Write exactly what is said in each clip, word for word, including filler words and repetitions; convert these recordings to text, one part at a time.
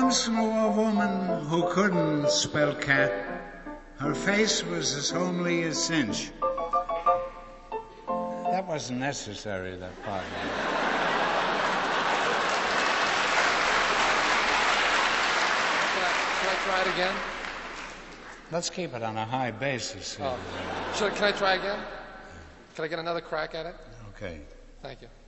once knew a woman who couldn't spell cat. Her face was as homely as cinch. That wasn't necessary, that part. Can I, can I try it again? Let's keep it on a high basis. Oh. Should, can I try again? Can I get another crack at it? Okay. Thank you.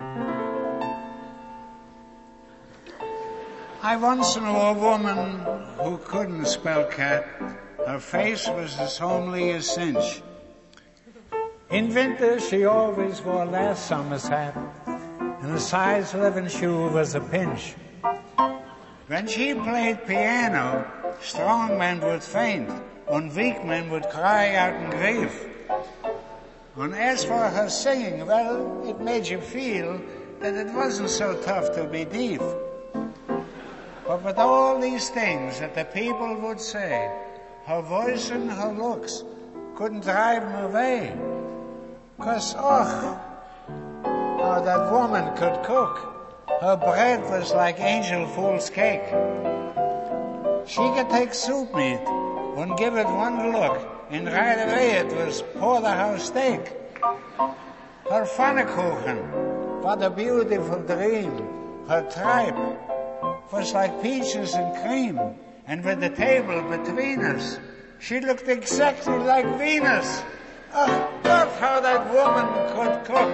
I once knew a woman who couldn't spell cat. Her face was as homely as cinch. In winter she always wore last summer's hat, and a size eleven shoe was a pinch. When she played piano, strong men would faint, and weak men would cry out in grief. And as for her singing, well, it made you feel that it wasn't so tough to be deaf. But with all these things that the people would say, her voice and her looks couldn't drive them away. 'Cause, oh, how that woman could cook. Her bread was like angel fool's cake. She could take soup meat and give it one look, and right away it was porterhouse steak. Her pfannkuchen, what a beautiful dream. Her tripe was like peaches and cream, and with the table between us, she looked exactly like Venus. Oh, God, how that woman could cook.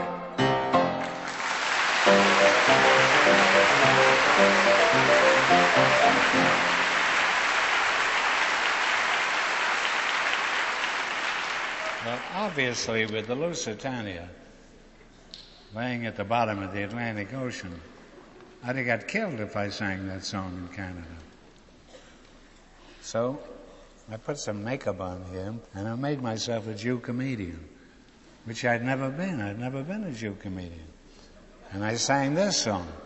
Well, obviously, with the Lusitania laying at the bottom of the Atlantic Ocean, I'd have got killed if I sang that song in Canada. So I put some makeup on here, and I made myself a Jew comedian, which I'd never been. I'd never been a Jew comedian. And I sang this song.